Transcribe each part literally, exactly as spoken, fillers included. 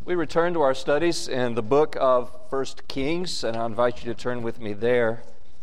We return to our studies in the book of First Kings, and I invite you to turn with me there.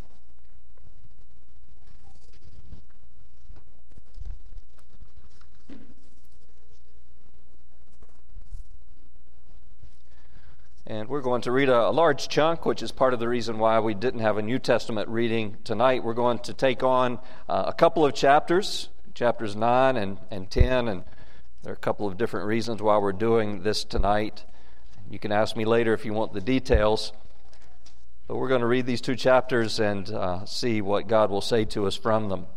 And we're going to read a, a large chunk, which is part of the reason why we didn't have a New Testament reading tonight. We're going to take on uh, a couple of chapters, chapters nine and, and ten, and there are a couple of different reasons why we're doing this tonight. You can ask me later if you want the details. But we're going to read these two chapters and uh, see what God will say to us from them.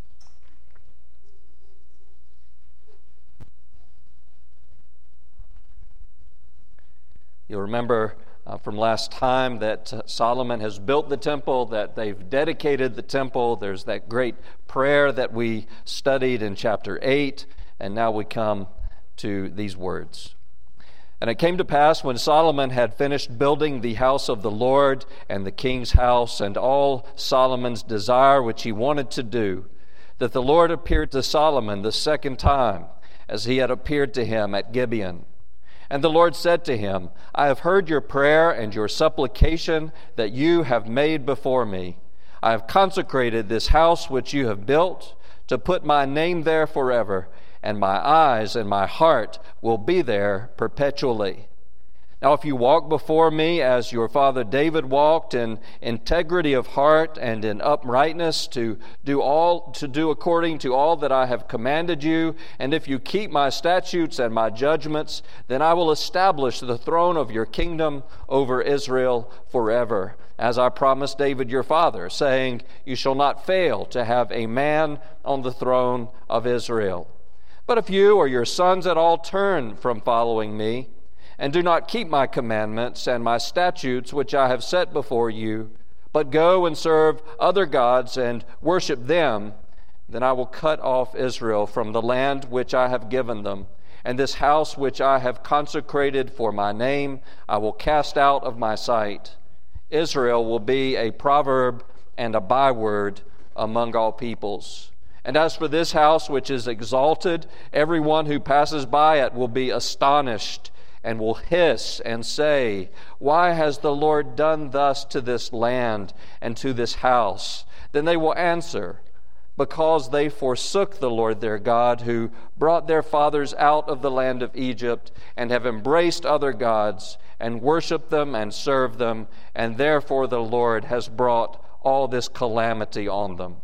You'll remember uh, from last time that uh, Solomon has built the temple, that they've dedicated the temple. There's that great prayer that we studied in chapter eight, and now we come to these words. And it came to pass when Solomon had finished building the house of the Lord and the king's house and all Solomon's desire which he wanted to do, that the Lord appeared to Solomon the second time, as he had appeared to him at Gibeon. And the Lord said to him, I have heard your prayer and your supplication that you have made before me. I have consecrated this house which you have built to put my name there forever, and my eyes and my heart will be there perpetually. Now if you walk before me as your father David walked, in integrity of heart and in uprightness, to do all to do according to all that I have commanded you, and if you keep my statutes and my judgments, then I will establish the throne of your kingdom over Israel forever, as I promised David your father, saying, you shall not fail to have a man on the throne of Israel. But if you or your sons at all turn from following me, and do not keep my commandments and my statutes which I have set before you, but go and serve other gods and worship them, then I will cut off Israel from the land which I have given them, and this house which I have consecrated for my name I will cast out of my sight. Israel will be a proverb and a byword among all peoples. And as for this house which is exalted, everyone who passes by it will be astonished and will hiss and say, why has the Lord done thus to this land and to this house? Then they will answer, because they forsook the Lord their God, who brought their fathers out of the land of Egypt, and have embraced other gods, and worshiped them and served them, and therefore the Lord has brought all this calamity on them.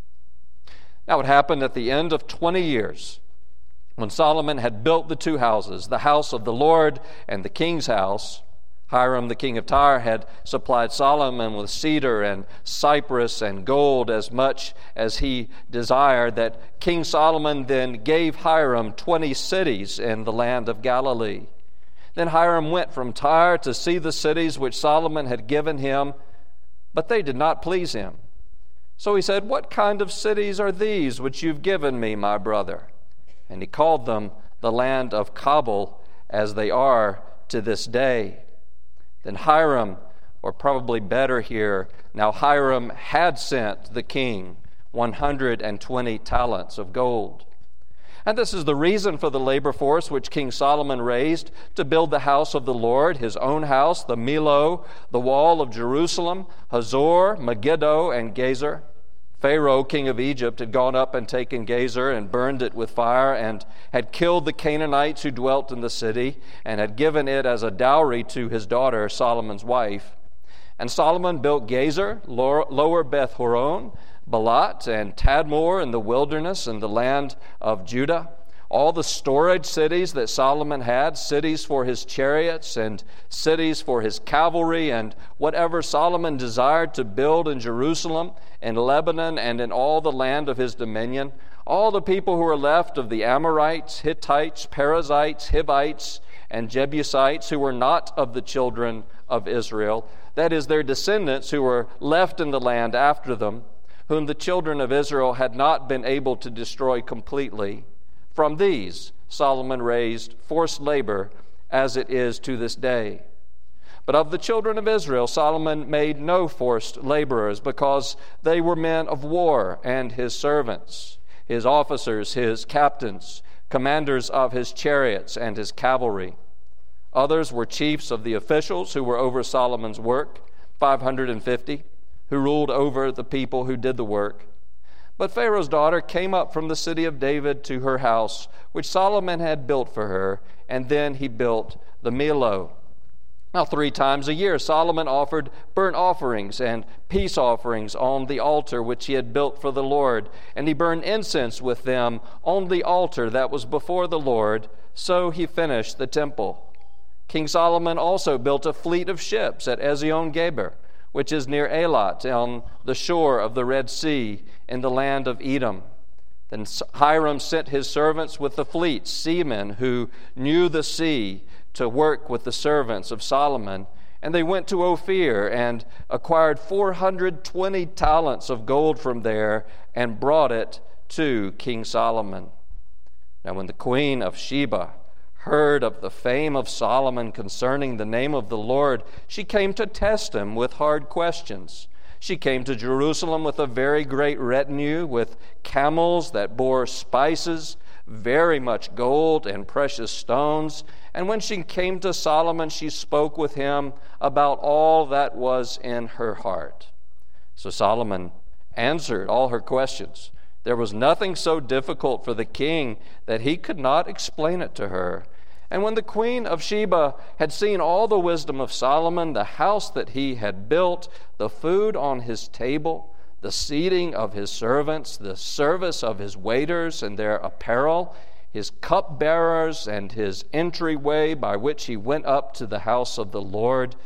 Now it happened at the end of twenty years, when Solomon had built the two houses, the house of the Lord and the king's house. Hiram the king of Tyre had supplied Solomon with cedar and cypress and gold as much as he desired, that King Solomon then gave Hiram twenty cities in the land of Galilee. Then Hiram went from Tyre to see the cities which Solomon had given him, but they did not please him. So he said, what kind of cities are these which you've given me, my brother? And he called them the land of Cabul, as they are to this day. Then Hiram, or probably better here, now Hiram had sent the king one hundred twenty talents of gold. And this is the reason for the labor force which King Solomon raised to build the house of the Lord, his own house, the Millo, the wall of Jerusalem, Hazor, Megiddo, and Gezer. Pharaoh, king of Egypt, had gone up and taken Gezer and burned it with fire, and had killed the Canaanites who dwelt in the city, and had given it as a dowry to his daughter, Solomon's wife. And Solomon built Gezer, lower Beth Horon, Balat, and Tadmor in the wilderness in the land of Judah. All the storage cities that Solomon had, cities for his chariots and cities for his cavalry, and whatever Solomon desired to build in Jerusalem, in Lebanon, and in all the land of his dominion. All the people who were left of the Amorites, Hittites, Perizzites, Hivites, and Jebusites, who were not of the children of Israel, that is, their descendants who were left in the land after them, whom the children of Israel had not been able to destroy completely. From these Solomon raised forced labor, as it is to this day. But of the children of Israel Solomon made no forced laborers, because they were men of war and his servants, his officers, his captains, commanders of his chariots and his cavalry. Others were chiefs of the officials who were over Solomon's work, five hundred fifty, who ruled over the people who did the work. But Pharaoh's daughter came up from the city of David to her house, which Solomon had built for her, and then he built the Millo. Now, three times a year, Solomon offered burnt offerings and peace offerings on the altar which he had built for the Lord, and he burned incense with them on the altar that was before the Lord. So he finished the temple. King Solomon also built a fleet of ships at Ezion-Geber, which is near Elat, on the shore of the Red Sea, in the land of Edom. Then Hiram sent his servants with the fleet, seamen who knew the sea, to work with the servants of Solomon. And they went to Ophir and acquired four hundred twenty talents of gold from there and brought it to King Solomon. Now when the queen of Sheba heard of the fame of Solomon concerning the name of the Lord, she came to test him with hard questions. She came to Jerusalem with a very great retinue, with camels that bore spices, very much gold and precious stones. And when she came to Solomon, she spoke with him about all that was in her heart. So Solomon answered all her questions. There was nothing so difficult for the king that he could not explain it to her. And when the queen of Sheba had seen all the wisdom of Solomon, the house that he had built, the food on his table, the seating of his servants, the service of his waiters and their apparel, his cupbearers and his entryway by which he went up to the house of the Lord,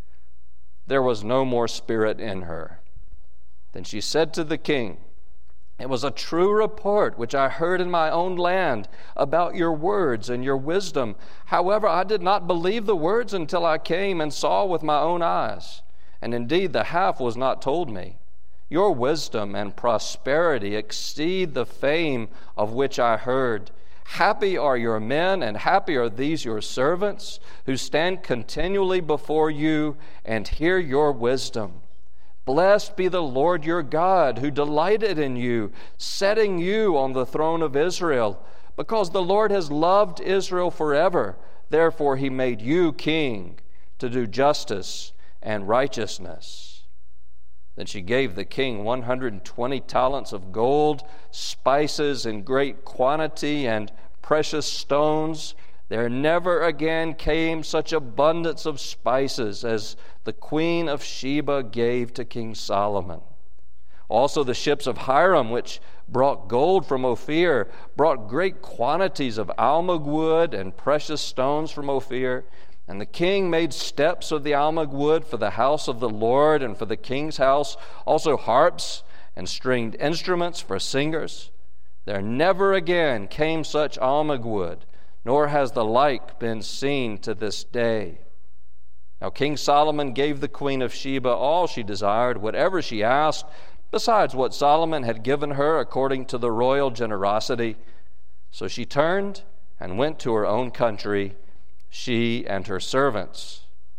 there was no more spirit in her. Then she said to the king, "It was a true report which I heard in my own land about your words and your wisdom. However, I did not believe the words until I came and saw with my own eyes. And indeed, the half was not told me. Your wisdom and prosperity exceed the fame of which I heard. Happy are your men, and happy are these your servants, who stand continually before you and hear your wisdom. Blessed be the Lord your God, who delighted in you, setting you on the throne of Israel. Because the Lord has loved Israel forever, therefore he made you king to do justice and righteousness." Then she gave the king one hundred twenty talents of gold, spices in great quantity, and precious stones. There never again came such abundance of spices as the queen of Sheba gave to King Solomon. Also the ships of Hiram, which brought gold from Ophir, brought great quantities of almug wood and precious stones from Ophir. And the king made steps of the almug wood for the house of the Lord and for the king's house, also harps and stringed instruments for singers. There never again came such almug wood, nor has the like been seen to this day. Now King Solomon gave the queen of Sheba all she desired, whatever she asked, besides what Solomon had given her according to the royal generosity. So she turned and went to her own country, she and her servants.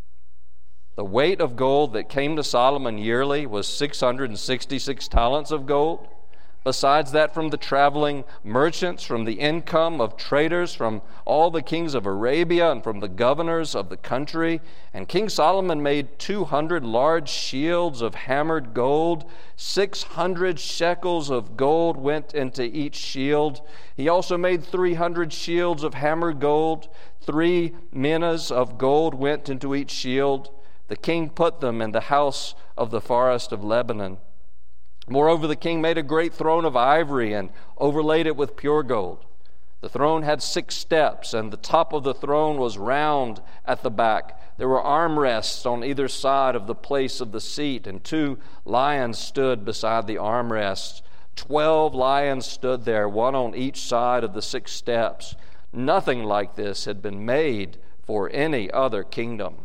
The weight of gold that came to Solomon yearly was six hundred sixty-six talents of gold. Besides that, from the traveling merchants, from the income of traders, from all the kings of Arabia, and from the governors of the country. And King Solomon made two hundred large shields of hammered gold. Six hundred shekels of gold went into each shield. He also made three hundred shields of hammered gold. Three minas of gold went into each shield. The king put them in the house of the forest of Lebanon. Moreover, the king made a great throne of ivory and overlaid it with pure gold. The throne had six steps, and the top of the throne was round at the back. There were armrests on either side of the place of the seat, and two lions stood beside the armrests. Twelve lions stood there, one on each side of the six steps. Nothing like this had been made for any other kingdom.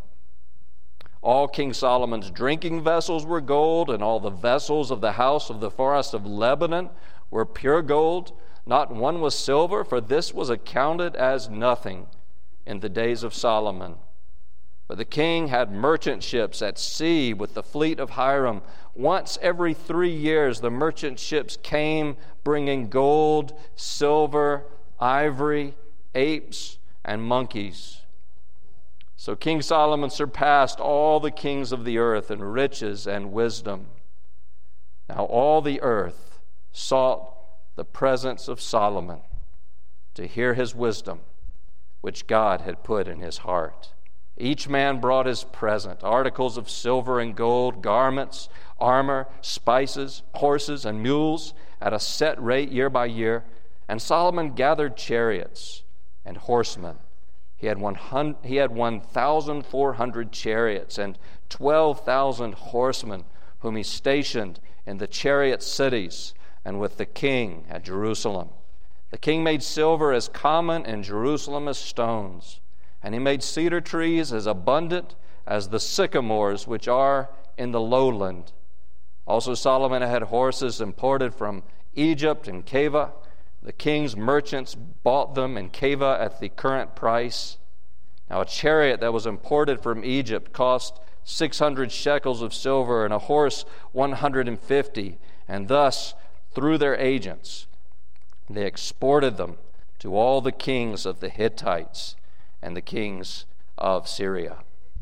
All King Solomon's drinking vessels were gold, and all the vessels of the house of the forest of Lebanon were pure gold. Not one was silver, for this was accounted as nothing in the days of Solomon. But the king had merchant ships at sea with the fleet of Hiram. Once every three years the merchant ships came bringing gold, silver, ivory, apes, and monkeys. So King Solomon surpassed all the kings of the earth in riches and wisdom. Now all the earth sought the presence of Solomon to hear his wisdom, which God had put in his heart. Each man brought his present, articles of silver and gold, garments, armor, spices, horses, and mules, at a set rate year by year. And Solomon gathered chariots and horsemen. He had one hundred, he had one thousand four hundred chariots and twelve thousand horsemen, whom he stationed in the chariot cities and with the king at Jerusalem. The king made silver as common in Jerusalem as stones, and he made cedar trees as abundant as the sycamores which are in the lowland. Also Solomon had horses imported from Egypt and Cava. The king's merchants bought them in Cava at the current price. Now a chariot that was imported from Egypt cost six hundred shekels of silver, and a horse one hundred fifty. And thus, through their agents, they exported them to all the kings of the Hittites and the kings of Syria.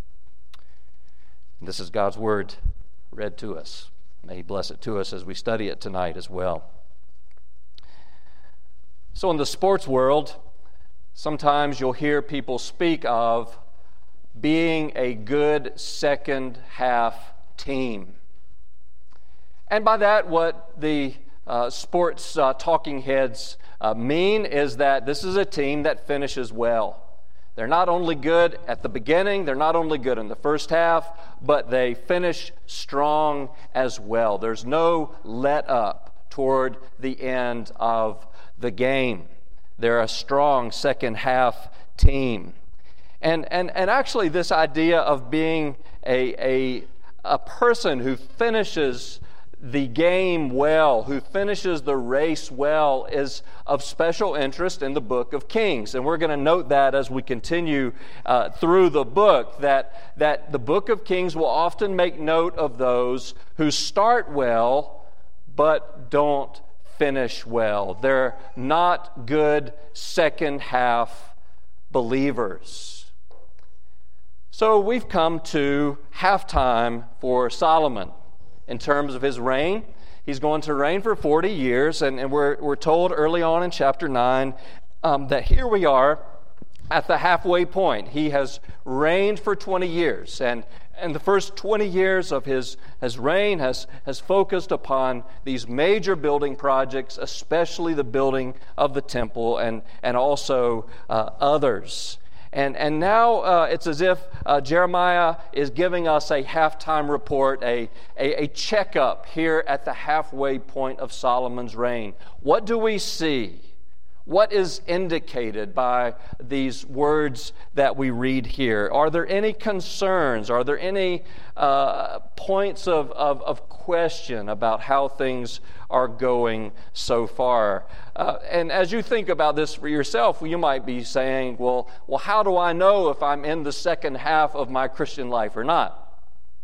This is God's word read to us. May He bless it to us as we study it tonight as well. So in the sports world, sometimes you'll hear people speak of being a good second half team. And by that, what the uh, sports uh, talking heads uh, mean is that this is a team that finishes well. They're not only good at the beginning, they're not only good in the first half, but they finish strong as well. There's no let up toward the end of the game. They're a strong second half team. And and and actually this idea of being a a a person who finishes the game well, who finishes the race well, is of special interest in the book of Kings. And we're going to note that as we continue uh, through the book, that, that the book of Kings will often make note of those who start well but don't finish well. They're not good second half believers. So we've come to halftime for Solomon. In terms of his reign, he's going to reign for forty years, and, and we're, we're told early on in chapter nine um, that here we are at the halfway point. He has reigned for twenty years, and, and the first twenty years of his, his reign has, has focused upon these major building projects, especially the building of the temple and, and also uh, others. And and now uh, it's as if uh, Jeremiah is giving us a halftime report, a, a, a checkup here at the halfway point of Solomon's reign. What do we see? What is indicated by these words that we read here? Are there any concerns? Are there any uh, points of, of, of question about how things are going so far? Uh, and as you think about this for yourself, you might be saying, well, well, how do I know if I'm in the second half of my Christian life or not?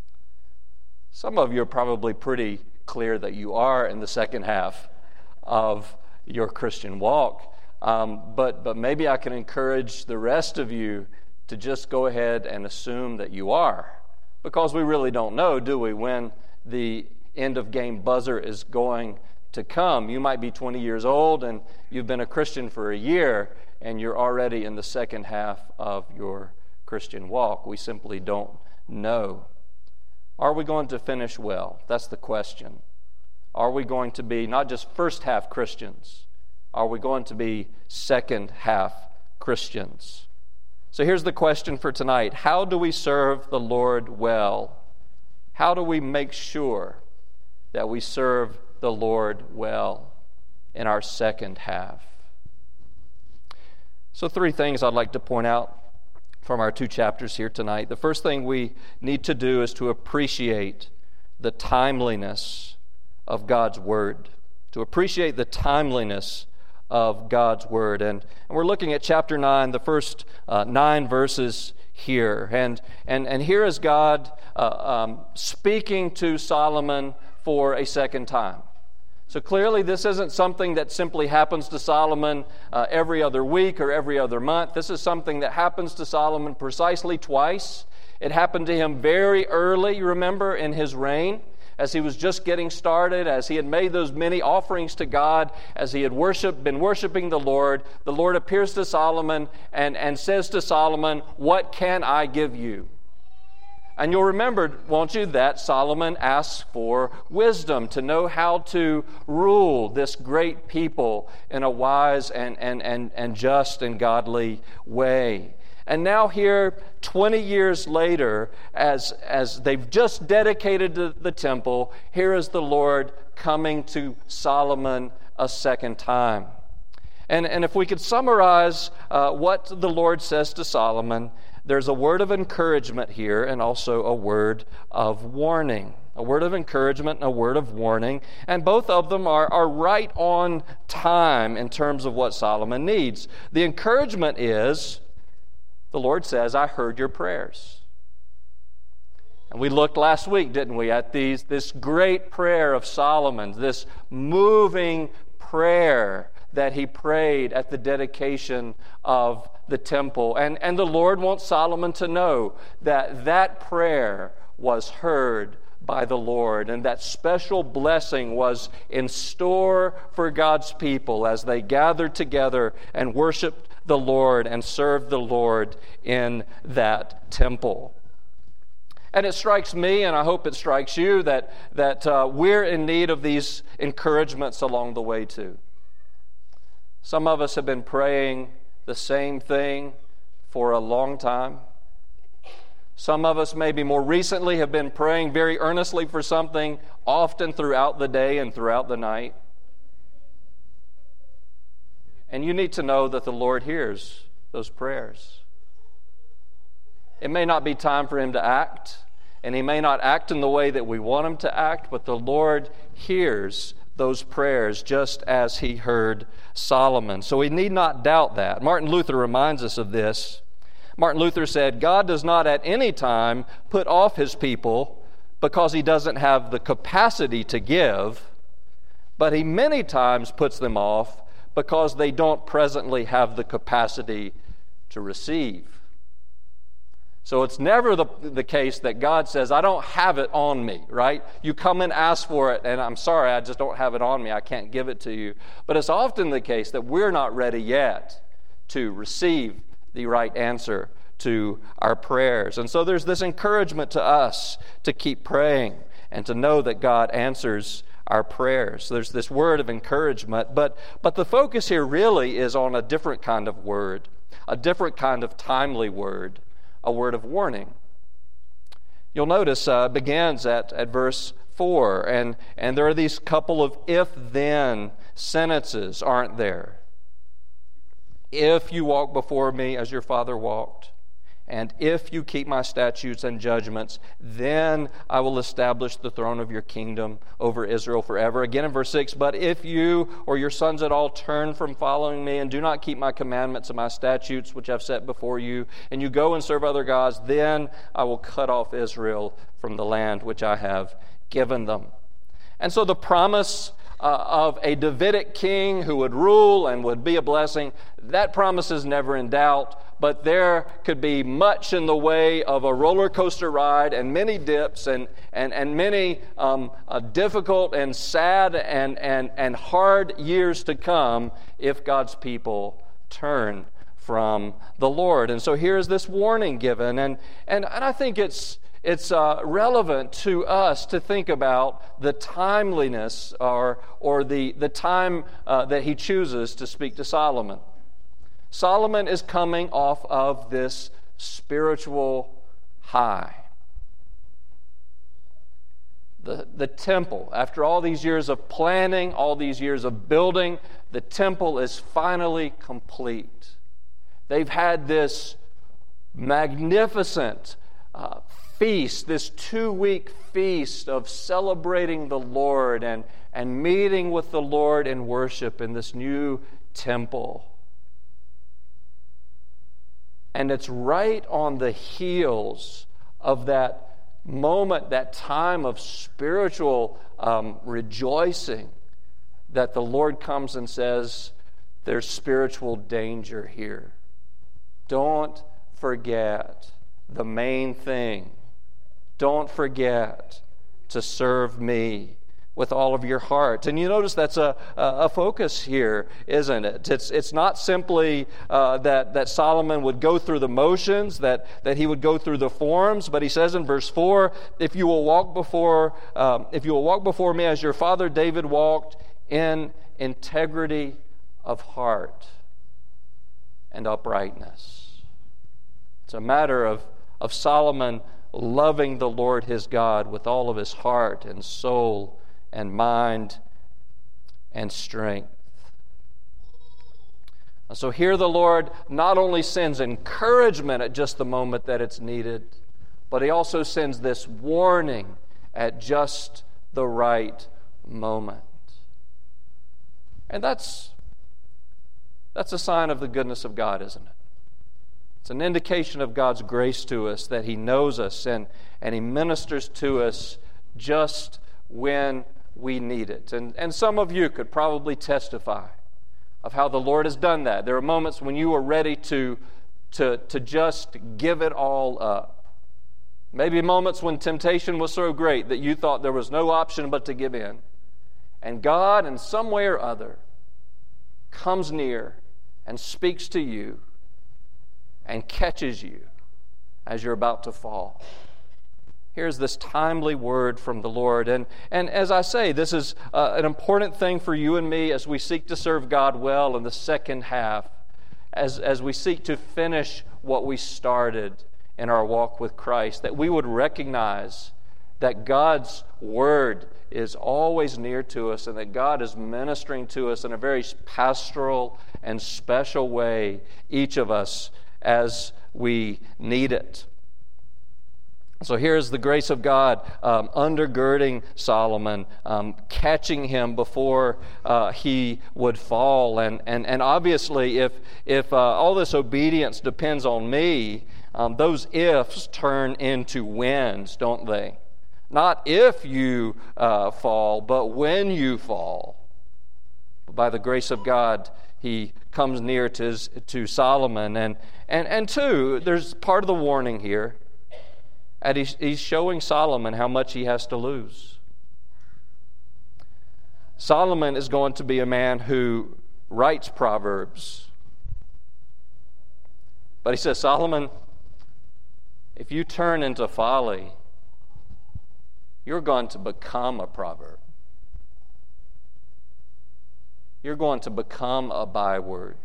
Some of you are probably pretty clear that you are in the second half of your Christian walk. Um, but but maybe I can encourage the rest of you to just go ahead and assume that you are, because we really don't know, do we, when the end of game buzzer is going to come. You might be twenty years old and you've been a Christian for a year and you're already in the second half of your Christian walk. We simply don't know. Are we going to finish well? That's the question. Are we going to be not just first half Christians? Are we going to be second half Christians? So here's the question for tonight. How do we serve the Lord well? How do we make sure that we serve the Lord well in our second half? So three things I'd like to point out from our two chapters here tonight. The first thing we need to do is to appreciate the timeliness of God's Word. To appreciate the timeliness of God's Word. And, and we're looking at chapter nine, the first uh, nine verses here. And, and, and here is God uh, um, speaking to Solomon for a second time. So clearly this isn't something that simply happens to Solomon uh, every other week or every other month. This is something that happens to Solomon precisely twice. It happened to him very early, you remember, in his reign, as he was just getting started, as he had made those many offerings to God, as he had worshiped, been worshiping the Lord. The Lord appears to Solomon and, and says to Solomon, "What can I give you?" And you'll remember, won't you, that Solomon asks for wisdom to know how to rule this great people in a wise and, and, and, and just and godly way. And now here, twenty years later, as, as they've just dedicated the, the temple, here is the Lord coming to Solomon a second time. And, and if we could summarize uh, what the Lord says to Solomon, there's a word of encouragement here and also a word of warning. A word of encouragement and a word of warning. And both of them are, are right on time in terms of what Solomon needs. The encouragement is, the Lord says, "I heard your prayers." And we looked last week, didn't we, at these this great prayer of Solomon's, this moving prayer that he prayed at the dedication of the temple. And, and the Lord wants Solomon to know that that prayer was heard by the Lord, and that special blessing was in store for God's people as they gathered together and worshiped the Lord and served the Lord in that temple. And it strikes me, and I hope it strikes you, that, that uh, we're in need of these encouragements along the way too. Some of us have been praying the same thing for a long time. Some of us maybe more recently have been praying very earnestly for something often throughout the day and throughout the night. And you need to know that the Lord hears those prayers. It may not be time for Him to act, and He may not act in the way that we want Him to act, but the Lord hears those prayers just as He heard Solomon. So we need not doubt that. Martin Luther reminds us of this. Martin Luther said, "God does not at any time put off His people because He doesn't have the capacity to give, but He many times puts them off because they don't presently have the capacity to receive." So it's never the, the case that God says, "I don't have it on me," right? You come and ask for it, and I'm sorry, I just don't have it on me. I can't give it to you. But it's often the case that we're not ready yet to receive the right answer to our prayers. And so there's this encouragement to us to keep praying and to know that God answers our prayers. So there's this word of encouragement, but, but the focus here really is on a different kind of word, a different kind of timely word, a word of warning. You'll notice uh, it begins at, at verse four, and, and there are these couple of if-then sentences, aren't there? If you walk before me as your father walked, and if you keep my statutes and judgments, then I will establish the throne of your kingdom over Israel forever. Again in verse six, but if you or your sons at all turn from following me and do not keep my commandments and my statutes which I've set before you, and you go and serve other gods, then I will cut off Israel from the land which I have given them. And so the promise Uh, of a Davidic king who would rule and would be a blessing, that promise is never in doubt, but there could be much in the way of a roller coaster ride and many dips and and, and many um, uh, difficult and sad and, and, and hard years to come if God's people turn from the Lord. And so here is this warning given, and, and, and I think it's It's uh, relevant to us to think about the timeliness or, or the, the time uh, that he chooses to speak to Solomon. Solomon is coming off of this spiritual high. The, the temple, after all these years of planning, all these years of building, the temple is finally complete. They've had this magnificent uh, feast, this two-week feast of celebrating the Lord and, and meeting with the Lord in worship in this new temple. And it's right on the heels of that moment, that time of spiritual um, rejoicing that the Lord comes and says, there's spiritual danger here. Don't forget the main thing. Don't forget to serve me with all of your heart. And you notice that's a, a focus here, isn't it? It's it's not simply uh, that, that Solomon would go through the motions, that, that he would go through the forms, but he says in verse four, if you will walk before um, if you will walk before me as your father David walked in integrity of heart and uprightness. It's a matter of, of Solomon loving the Lord his God with all of his heart and soul and mind and strength. So here the Lord not only sends encouragement at just the moment that it's needed, but he also sends this warning at just the right moment. And that's that's a sign of the goodness of God, isn't it? It's an indication of God's grace to us, that he knows us and, and he ministers to us just when we need it. And, and some of you could probably testify of how the Lord has done that. There are moments when you are ready to, to, to just give it all up. Maybe moments when temptation was so great that you thought there was no option but to give in. And God, in some way or other, comes near and speaks to you and catches you as you're about to fall. Here's this timely word from the Lord. And, and as I say, this is uh, an important thing for you and me as we seek to serve God well in the second half, as, as we seek to finish what we started in our walk with Christ, that we would recognize that God's word is always near to us and that God is ministering to us in a very pastoral and special way, each of us, as we need it. So here's the grace of God um, undergirding Solomon, um, catching him before uh, he would fall. And, and, and obviously, if, if uh, all this obedience depends on me, um, those ifs turn into whens, don't they? Not if you uh, fall, but when you fall. By the grace of God, he comes near to, his, to Solomon. And, and, and two, there's part of the warning here. And he's, he's showing Solomon how much he has to lose. Solomon is going to be a man who writes Proverbs. But he says, Solomon, if you turn into folly, you're going to become a proverb. You're going to become a byword.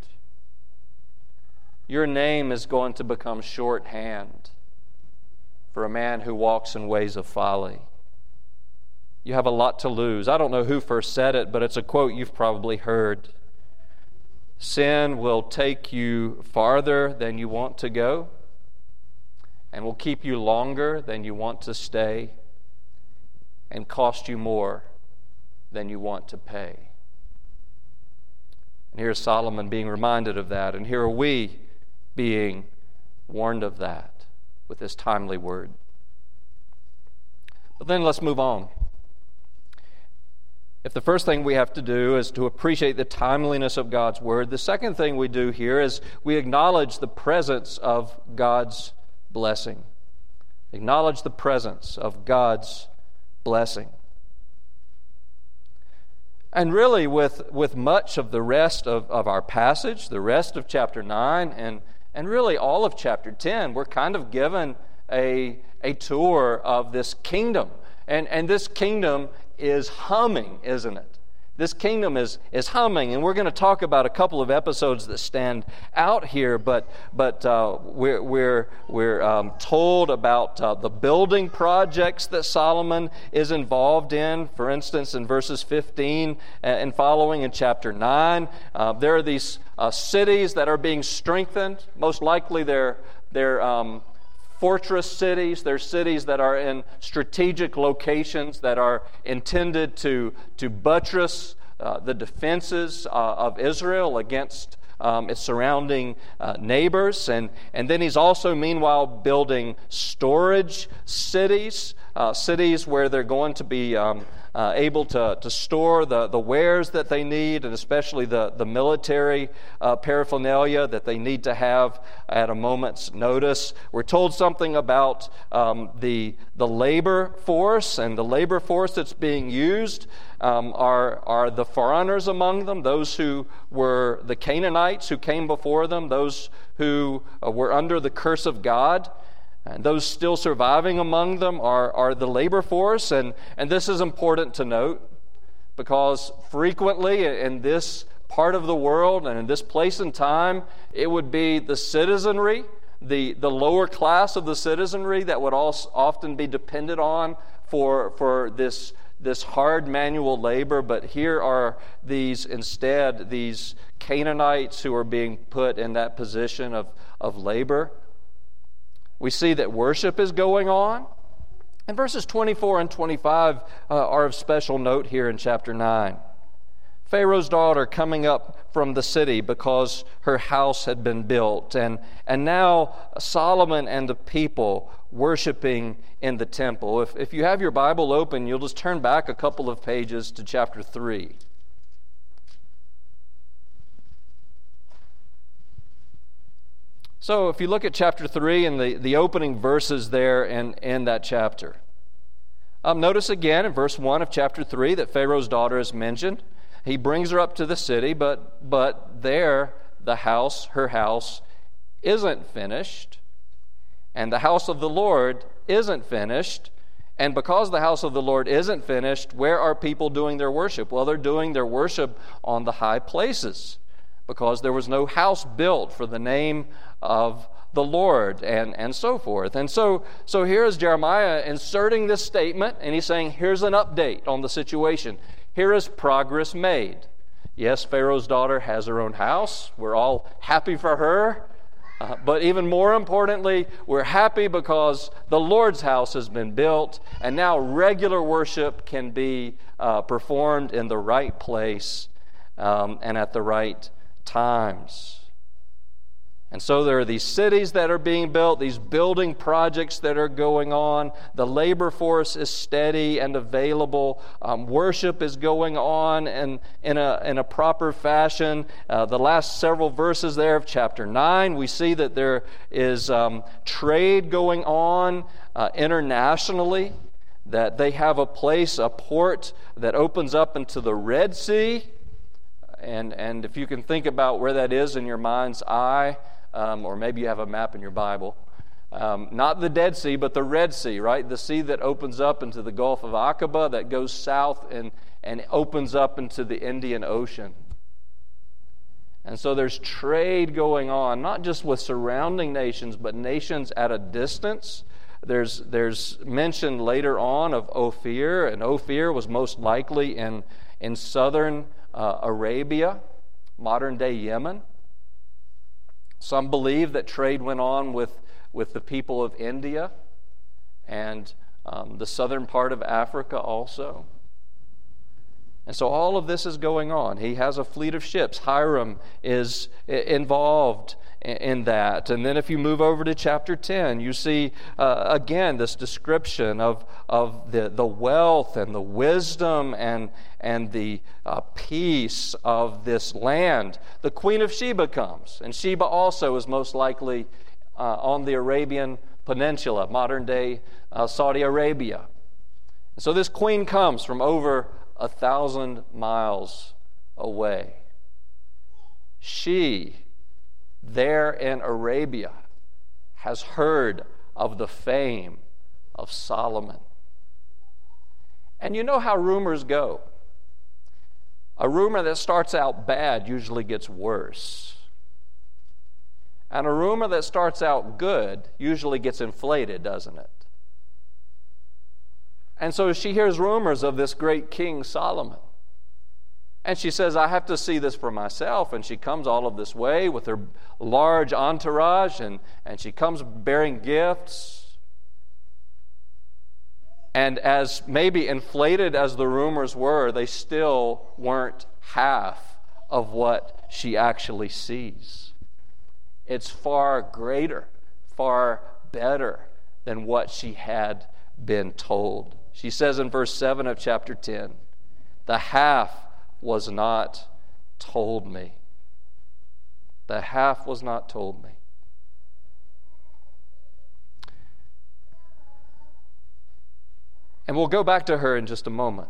Your name is going to become shorthand for a man who walks in ways of folly. You have a lot to lose. I don't know who first said it, but it's a quote you've probably heard. Sin will take you farther than you want to go, and will keep you longer than you want to stay, and cost you more than you want to pay. And here's Solomon being reminded of that, and here are we being warned of that with this timely word. But then let's move on. If the first thing we have to do is to appreciate the timeliness of God's word, the second thing we do here is we acknowledge the presence of God's blessing. Acknowledge the presence of God's blessing. And really, with, with much of the rest of, of our passage, the rest of chapter nine, and, and really all of chapter ten, we're kind of given a, a tour of this kingdom. And, and this kingdom is humming, isn't it? This kingdom is, is humming, and we're going to talk about a couple of episodes that stand out here, but but uh, we're, we're, we're um, told about uh, the building projects that Solomon is involved in. For instance, in verses fifteen and following in chapter nine, uh, there are these uh, cities that are being strengthened. Most likely they're, they're um, fortress cities. They're cities that are in strategic locations that are intended to, to buttress uh, the defenses uh, of Israel against um, its surrounding uh, neighbors. And, and then he's also, meanwhile, building storage cities, uh, cities where they're going to be um, uh, able to, to store the, the wares that they need, and especially the, the military uh, paraphernalia that they need to have at a moment's notice. We're told something about um, the, the labor force, and the labor force that's being used um, are, are the foreigners among them, those who were the Canaanites who came before them, those who uh, were under the curse of God. And those still surviving among them are, are the labor force. And, and this is important to note, because frequently in this part of the world and in this place and time, it would be the citizenry, the, the lower class of the citizenry that would also often be depended on for, for this, this hard manual labor. But here are these, instead, these Canaanites who are being put in that position of, of labor. We see that worship is going on. And verses twenty-four and twenty-five uh, are of special note here in chapter nine. Pharaoh's daughter coming up from the city because her house had been built. And, and now Solomon and the people worshiping in the temple. If, if you have your Bible open, you'll just turn back a couple of pages to chapter three. So if you look at chapter three and the, the opening verses there in, in that chapter, um, notice again in verse one of chapter three that Pharaoh's daughter is mentioned. He brings her up to the city, but, but there the house, her house, isn't finished. And the house of the Lord isn't finished. And because the house of the Lord isn't finished, where are people doing their worship? Well, they're doing their worship on the high places, because there was no house built for the name of the Lord, and, and so forth. And so, so here is Jeremiah inserting this statement, and he's saying, here's an update on the situation. Here is progress made. Yes, Pharaoh's daughter has her own house. We're all happy for her. Uh, but even more importantly, we're happy because the Lord's house has been built, and now regular worship can be uh, performed in the right place um, and at the right times. And so there are these cities that are being built, these building projects that are going on. The labor force is steady and available. Um, worship is going on in, in, a, in a proper fashion. Uh, the last several verses there of chapter nine, we see that there is um, trade going on uh, internationally, that they have a place, a port that opens up into the Red Sea. And, and if you can think about where that is in your mind's eye, Um, or maybe you have a map in your Bible. Um, not the Dead Sea, but the Red Sea, right? The sea that opens up into the Gulf of Aqaba, that goes south and, and opens up into the Indian Ocean. And so there's trade going on, not just with surrounding nations, but nations at a distance. There's, there's mention later on of Ophir, and Ophir was most likely in, in southern uh, Arabia, modern-day Yemen. Some believe that trade went on with, with the people of India and um, the southern part of Africa also. And so all of this is going on. He has a fleet of ships. Hiram is involved in that. And then if you move over to chapter ten, you see uh, again this description of, of the, the wealth and the wisdom and, and the uh, peace of this land. The Queen of Sheba comes, and Sheba also is most likely uh, on the Arabian Peninsula, modern-day uh, Saudi Arabia. And so this queen comes from over a thousand miles away. She, there in Arabia, has heard of the fame of Solomon. And you know how rumors go. A rumor that starts out bad usually gets worse. And a rumor that starts out good usually gets inflated, doesn't it? And so she hears rumors of this great King Solomon. And she says, I have to see this for myself. And she comes all of this way with her large entourage, and, and she comes bearing gifts. And as maybe inflated as the rumors were, they still weren't half of what she actually sees. It's far greater, far better than what she had been told. She says in verse seven of chapter ten, the half was not told me. The half was not told me. And we'll go back to her in just a moment.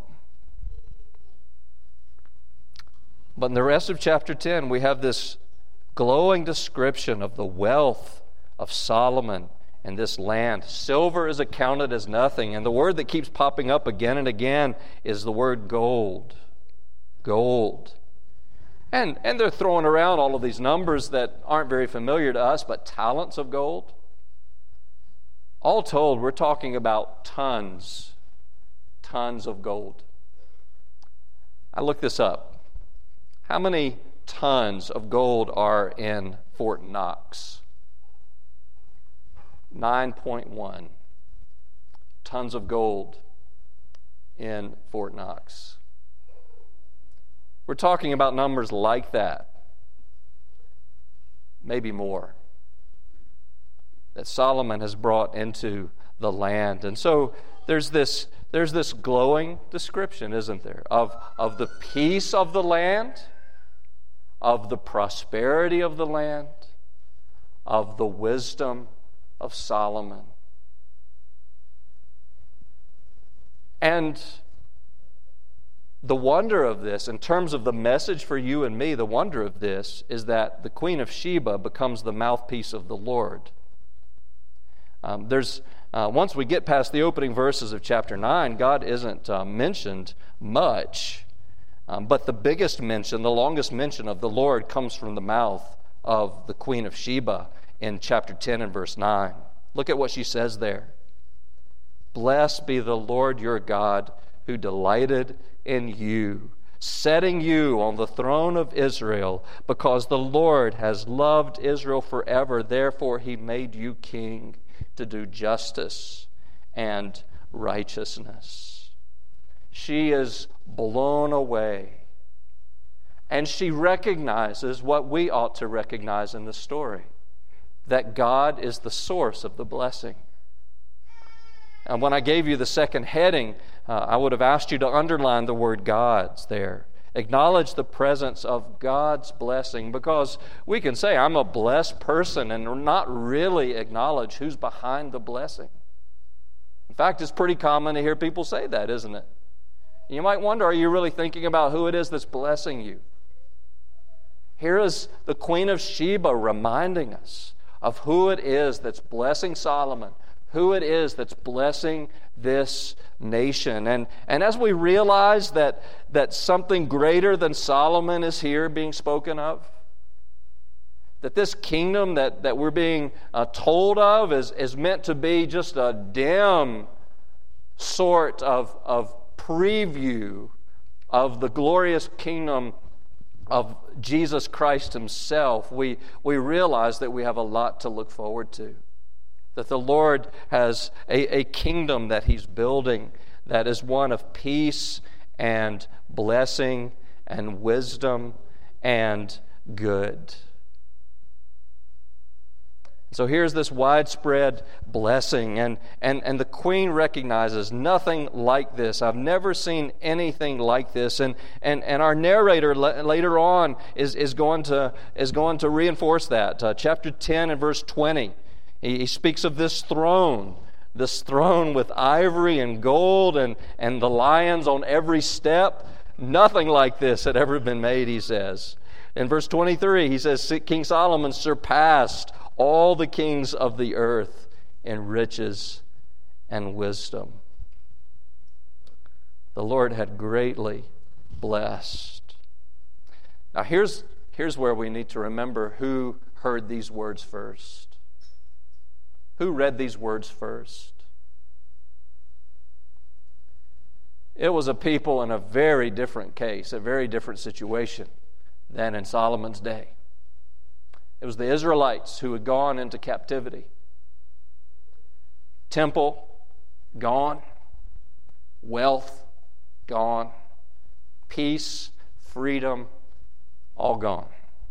But in the rest of chapter ten, we have this glowing description of the wealth of Solomon and this land. Silver is accounted as nothing, and the word that keeps popping up again and again is the word gold. Gold. And, and they're throwing around all of these numbers that aren't very familiar to us, but talents of gold. All told, we're talking about tons, tons of gold. I looked this up. How many tons of gold are in Fort Knox? nine point one tons of gold in Fort Knox. We're talking about numbers like that, maybe more, that Solomon has brought into the land. And so there's this there's this glowing description, isn't there, of, of the peace of the land, of the prosperity of the land, of the wisdom of Solomon. And the wonder of this, in terms of the message for you and me, the wonder of this is that the Queen of Sheba becomes the mouthpiece of the Lord. Um, there's uh, once we get past the opening verses of chapter nine, God isn't uh, mentioned much, um, but the biggest mention, the longest mention of the Lord comes from the mouth of the Queen of Sheba in chapter ten and verse nine. Look at what she says there. Blessed be the Lord your God, who delighted in you, setting you on the throne of Israel, because the Lord has loved Israel forever. Therefore he made you king to do justice and righteousness. She is blown away, and she recognizes what we ought to recognize in the story, that God is the source of the blessing. And when I gave you the second heading, uh, I would have asked you to underline the word God's there. Acknowledge the presence of God's blessing, because we can say, I'm a blessed person, and not really acknowledge who's behind the blessing. In fact, it's pretty common to hear people say that, isn't it? You might wonder, are you really thinking about who it is that's blessing you? Here is the Queen of Sheba reminding us of who it is that's blessing Solomon, who it is that's blessing this nation. And, and as we realize that, that something greater than Solomon is here being spoken of, that this kingdom that, that we're being uh, told of is, is meant to be just a dim sort of, of preview of the glorious kingdom of Jesus Christ himself, we, we realize that we have a lot to look forward to. That the Lord has a, a kingdom that he's building that is one of peace and blessing and wisdom and good. So here's this widespread blessing, and, and, and the queen recognizes nothing like this. I've never seen anything like this. And, and, and our narrator le- later on is, is, going to, is going to reinforce that. Uh, chapter ten and verse twenty, he, he speaks of this throne, this throne with ivory and gold and, and the lions on every step. Nothing like this had ever been made, he says. In verse twenty-three, he says, King Solomon surpassed all the kings of the earth in riches and wisdom. The Lord had greatly blessed. Now here's, here's where we need to remember who heard these words first. Who read these words first? It was a people in a very different case, a very different situation than in Solomon's day. It was the Israelites who had gone into captivity. Temple, gone. Wealth, gone. Peace, freedom, all gone.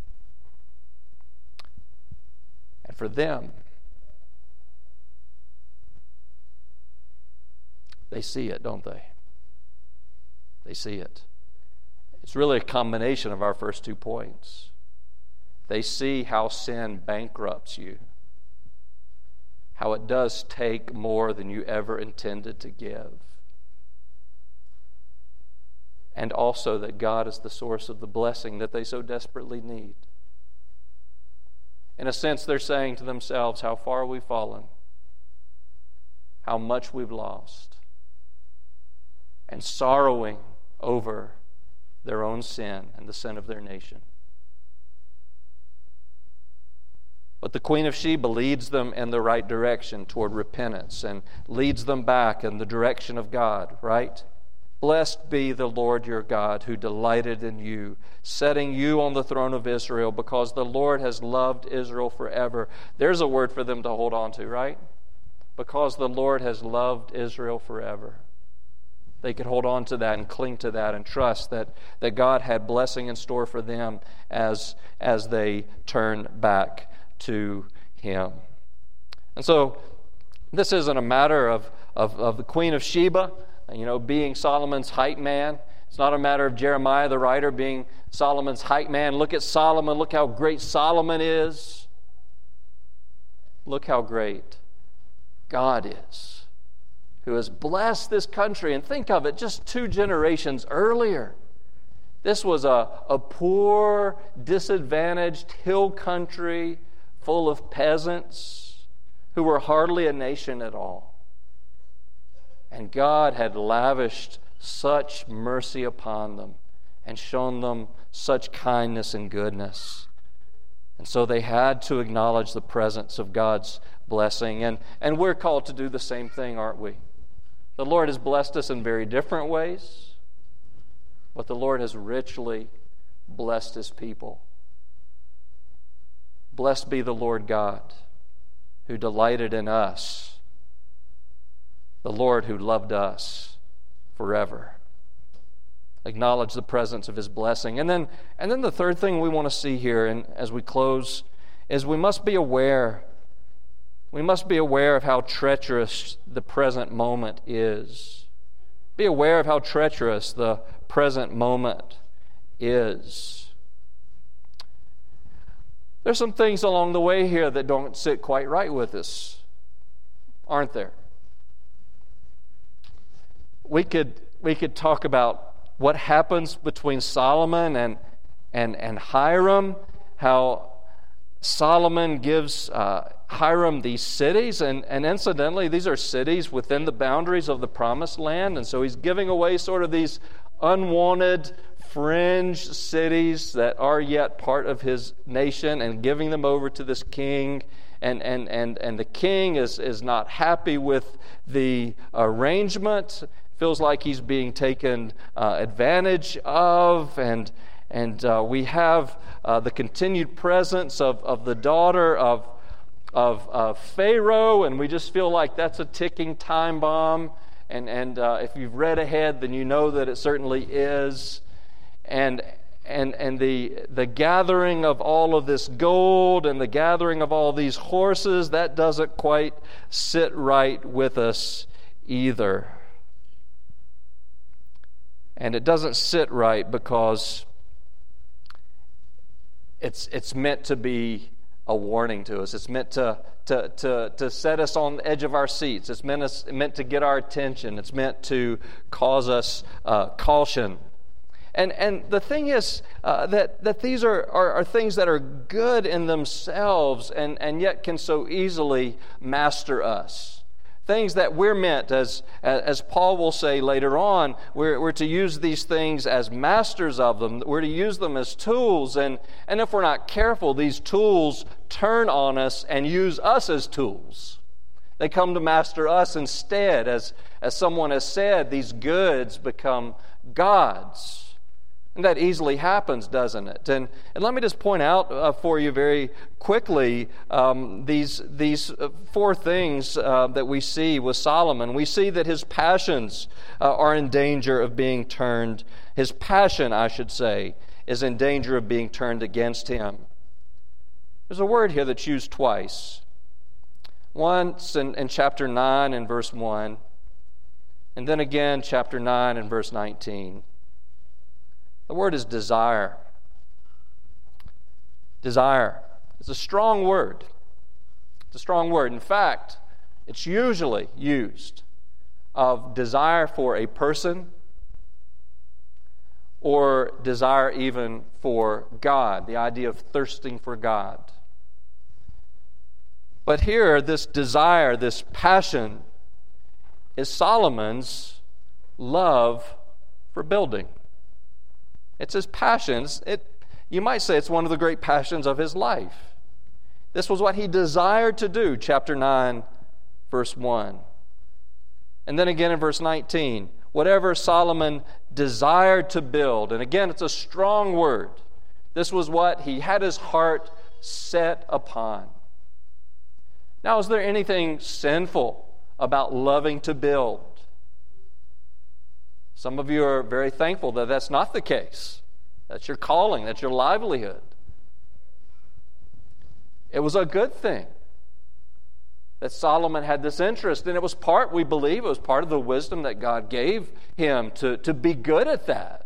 And for them, They see it, don't they? They see it. It's really a combination of our first two points. They see how sin bankrupts you, how it does take more than you ever intended to give, and also that God is the source of the blessing that they so desperately need. In a sense, they're saying to themselves, how far we've fallen, how much we've lost, and sorrowing over their own sin and the sin of their nation. But the Queen of Sheba leads them in the right direction toward repentance and leads them back in the direction of God, right? Blessed be the Lord your God who delighted in you, setting you on the throne of Israel, because the Lord has loved Israel forever. There's a word for them to hold on to, right? Because the Lord has loved Israel forever. They could hold on to that and cling to that and trust that, that God had blessing in store for them as, as they turn back to Him. And so this isn't a matter of, of, of the Queen of Sheba, you know, being Solomon's hype man. It's not a matter of Jeremiah the writer being Solomon's hype man. Look at Solomon. Look how great Solomon is. Look how great God is, who has blessed this country. And think of it, just two generations earlier. This was a, a poor, disadvantaged hill country full of peasants who were hardly a nation at all. And God had lavished such mercy upon them and shown them such kindness and goodness. And so they had to acknowledge the presence of God's blessing. And, and we're called to do the same thing, aren't we? The Lord has blessed us in very different ways, but the Lord has richly blessed His people. Blessed be the Lord God who delighted in us, the Lord who loved us forever. Acknowledge the presence of His blessing. And then, and then the third thing we want to see here, and as we close, is we must be aware. We must be aware of how treacherous the present moment is. Be aware of how treacherous the present moment is. There's some things along the way here that don't sit quite right with us, aren't there? We could we could talk about what happens between Solomon and and and Hiram, how Solomon gives uh, Hiram these cities, and, and incidentally, these are cities within the boundaries of the Promised Land, and so he's giving away sort of these unwanted fringe cities that are yet part of his nation and giving them over to this king. And and and, and the king is, is not happy with the arrangement, feels like he's being taken uh, advantage of, and and uh, we have uh, the continued presence of, of the daughter of, of of Pharaoh, and we just feel like that's a ticking time bomb. And and uh, if you've read ahead, then you know that it certainly is. And and and the the gathering of all of this gold and the gathering of all these horses, that doesn't quite sit right with us either. And it doesn't sit right because it's it's meant to be a warning to us. It's meant to to to, to set us on the edge of our seats. It's meant us, meant to get our attention. It's meant to cause us uh, caution. And and the thing is uh, that that these are, are are things that are good in themselves, and and yet can so easily master us. Things that we're meant, as as Paul will say later on, we're, we're to use these things as masters of them. We're to use them as tools, and, and if we're not careful, these tools turn on us and use us as tools. They come to master us instead. As, as someone has said, these goods become gods. And that easily happens, doesn't it? And and let me just point out uh, for you very quickly um, these these four things uh, that we see with Solomon. We see that his passions uh, are in danger of being turned. His passion, I should say, is in danger of being turned against him. There's a word here that's used twice. Once in, in chapter nine and verse one, And then again, chapter nine and verse nineteen. The word is desire. Desire. It's a strong word. It's a strong word. In fact, it's usually used of desire for a person or desire even for God, the idea of thirsting for God. But here, this desire, this passion, is Solomon's love for building. It's his passions. It, you might say it's one of the great passions of his life. This was what he desired to do, chapter nine, verse one. And then again in verse nineteen, whatever Solomon desired to build. And again, it's a strong word. This was what he had his heart set upon. Now, is there anything sinful about loving to build? Some of you are very thankful that that's not the case. That's your calling, that's your livelihood. It was a good thing that Solomon had this interest, and it was part, we believe, it was part of the wisdom that God gave him to, to be good at that.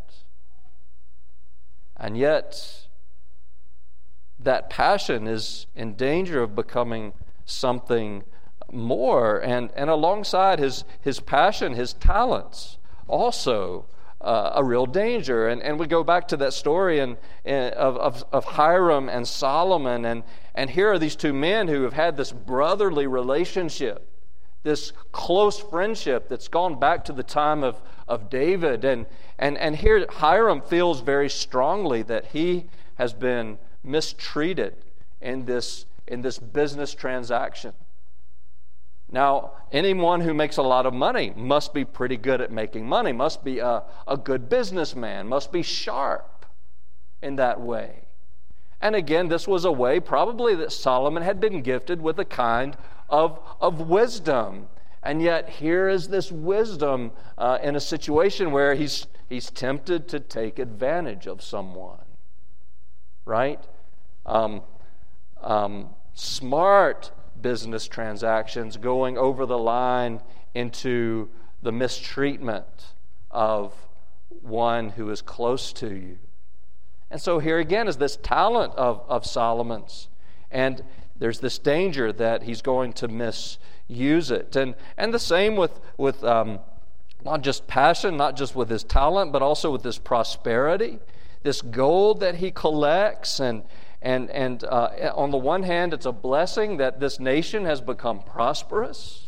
And yet, that passion is in danger of becoming something more. And, and alongside his, his passion, his talents, also uh, a real danger. And, and we go back to that story in, in, of, of, of Hiram and Solomon, and, and here are these two men who have had this brotherly relationship, this close friendship that's gone back to the time of, of David. And, and, and here Hiram feels very strongly that he has been mistreated in this, in this business transaction. Now, anyone who makes a lot of money must be pretty good at making money, must be a, a good businessman, must be sharp in that way. And again, this was a way probably that Solomon had been gifted with a kind of, of wisdom. And yet here is this wisdom uh, in a situation where he's, he's tempted to take advantage of someone. Right? Um, um, smart business transactions going over the line into the mistreatment of one who is close to you. And so here again is this talent of, of Solomon's. And there's this danger that he's going to misuse it. And and the same with, with um, not just passion, not just with his talent, but also with his prosperity, this gold that he collects. And And, and uh, on the one hand, it's a blessing that this nation has become prosperous.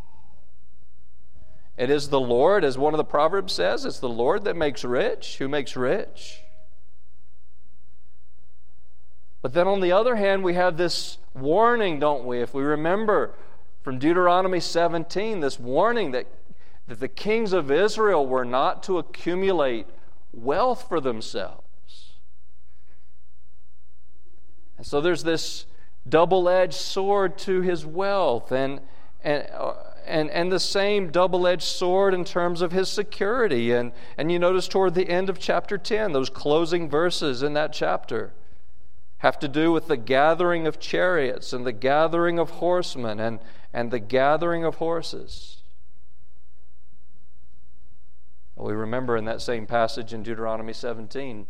It is the Lord, as one of the Proverbs says, it's the Lord that makes rich, who makes rich. But then on the other hand, we have this warning, don't we? If we remember from Deuteronomy seventeen, this warning that, that the kings of Israel were not to accumulate wealth for themselves. And so there's this double-edged sword to his wealth, and and and and the same double-edged sword in terms of his security. And and you notice toward the end of chapter ten, those closing verses in that chapter have to do with the gathering of chariots and the gathering of horsemen and, and the gathering of horses. We remember in that same passage in Deuteronomy seventeen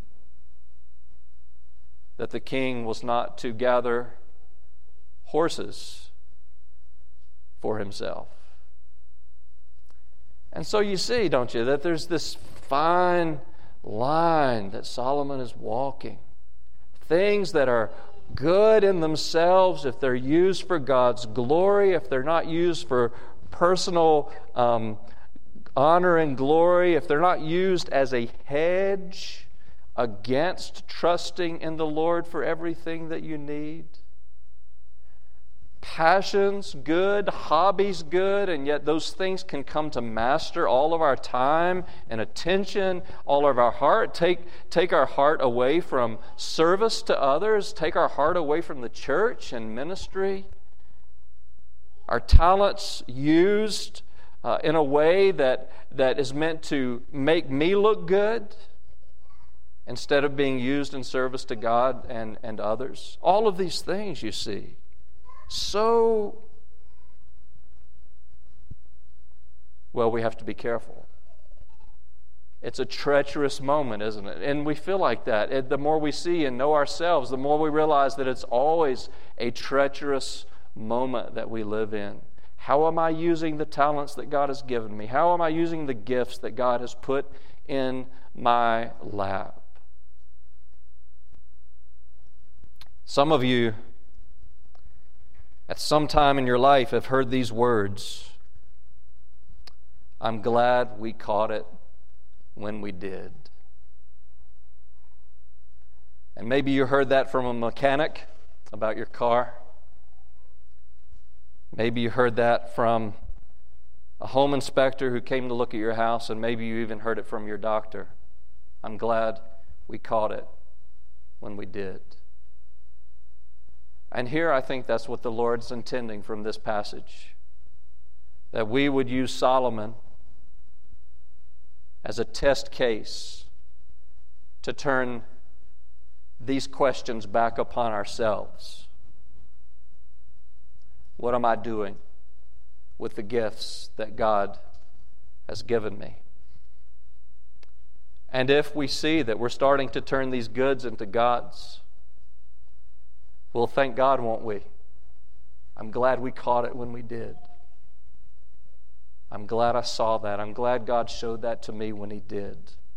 that the king was not to gather horses for himself. And so you see, don't you, that there's this fine line that Solomon is walking. Things that are good in themselves, if they're used for God's glory, if they're not used for personal um, honor and glory, if they're not used as a hedge against trusting in the Lord for everything that you need. Passions, good. Hobbies, good. And yet those things can come to master all of our time and attention, all of our heart. Take, take our heart away from service to others. Take our heart away from the church and ministry. Our talents used uh, in a way that, that is meant to make me look good, instead of being used in service to God and, and others. All of these things, you see, so well, we have to be careful. It's a treacherous moment, isn't it? And we feel like that. It, the more we see and know ourselves, the more we realize that it's always a treacherous moment that we live in. How am I using the talents that God has given me? How am I using the gifts that God has put in my lap? Some of you, at some time in your life, have heard these words. I'm glad we caught it when we did. And maybe you heard that from a mechanic about your car. Maybe you heard that from a home inspector who came to look at your house, and maybe you even heard it from your doctor. I'm glad we caught it when we did. And here I think that's what the Lord's intending from this passage, that we would use Solomon as a test case to turn these questions back upon ourselves. What am I doing with the gifts that God has given me? And if we see that we're starting to turn these goods into gods, well, thank God, won't we? I'm glad we caught it when we did. I'm glad I saw that. I'm glad God showed that to me when He did.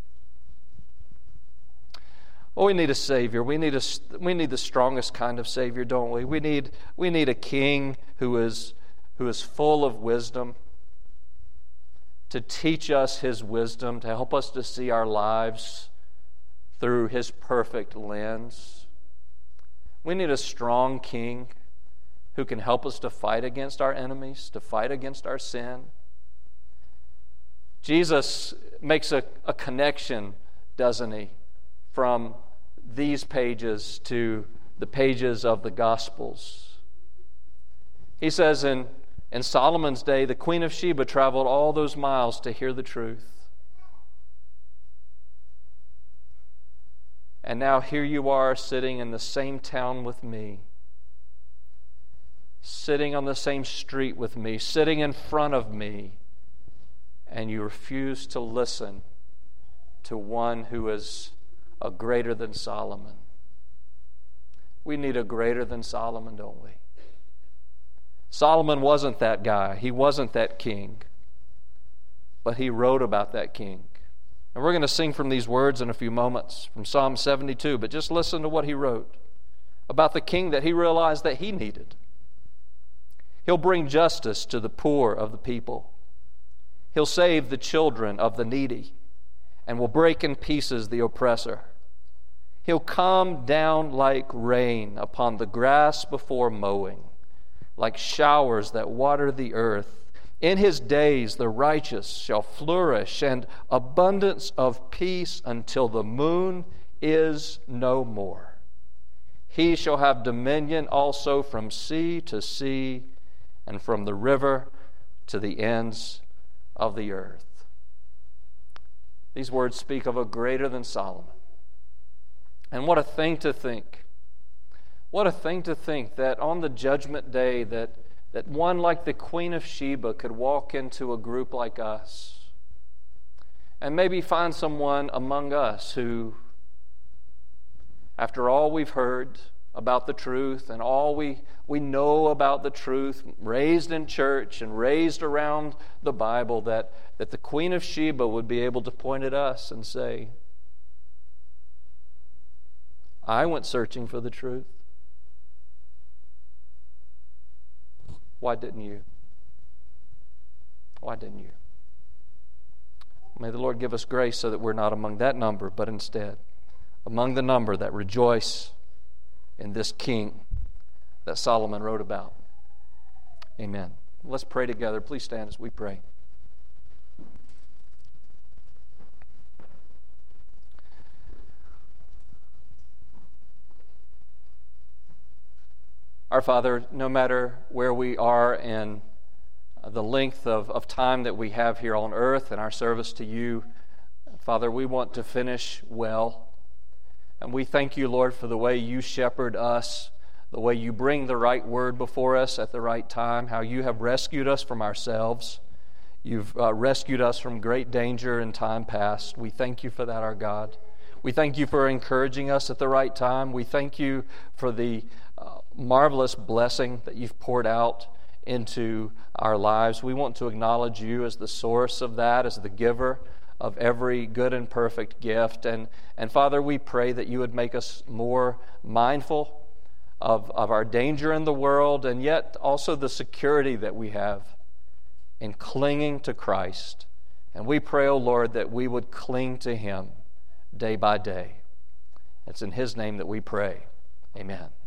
Oh, we need a Savior. We need a we need the strongest kind of Savior, don't we? We need we need a King who is who is full of wisdom, to teach us His wisdom, to help us to see our lives through His perfect lens. We need a strong King who can help us to fight against our enemies, to fight against our sin. Jesus makes a, a connection, doesn't He, from these pages to the pages of the Gospels. He says in, in Solomon's day, the Queen of Sheba traveled all those miles to hear the truth. And now here you are sitting in the same town with me, sitting on the same street with me, sitting in front of me, and you refuse to listen to one who is a greater than Solomon. We need a greater than Solomon, don't we? Solomon wasn't that guy. He wasn't that king. But he wrote about that king. And we're going to sing from these words in a few moments from Psalm seventy-two, but just listen to what he wrote about the king that he realized that he needed. He'll bring justice to the poor of the people. He'll save the children of the needy and will break in pieces the oppressor. He'll come down like rain upon the grass before mowing, like showers that water the earth. In His days the righteous shall flourish, and abundance of peace until the moon is no more. He shall have dominion also from sea to sea, and from the river to the ends of the earth. These words speak of a greater than Solomon. And what a thing to think. What a thing to think that on the judgment day that, that one like the Queen of Sheba could walk into a group like us and maybe find someone among us who, after all we've heard about the truth and all we, we know about the truth, raised in church and raised around the Bible, that, that the Queen of Sheba would be able to point at us and say, I went searching for the truth. Why didn't you? Why didn't you? May the Lord give us grace so that we're not among that number, but instead among the number that rejoice in this king that Solomon wrote about. Amen. Let's pray together. Please stand as we pray. Our Father, no matter where we are in the length of, of time that we have here on earth in our service to you, Father, we want to finish well. And we thank you, Lord, for the way you shepherd us, the way you bring the right word before us at the right time, how you have rescued us from ourselves. You've uh, rescued us from great danger in time past. We thank you for that, our God. We thank you for encouraging us at the right time. We thank you for the uh, marvelous blessing that you've poured out into our lives. We want to acknowledge you as the source of that, as the giver of every good and perfect gift. And, and Father, we pray that you would make us more mindful of, of our danger in the world, and yet also the security that we have in clinging to Christ. And we pray, O Lord, that we would cling to him day by day. It's in his name that we pray. Amen.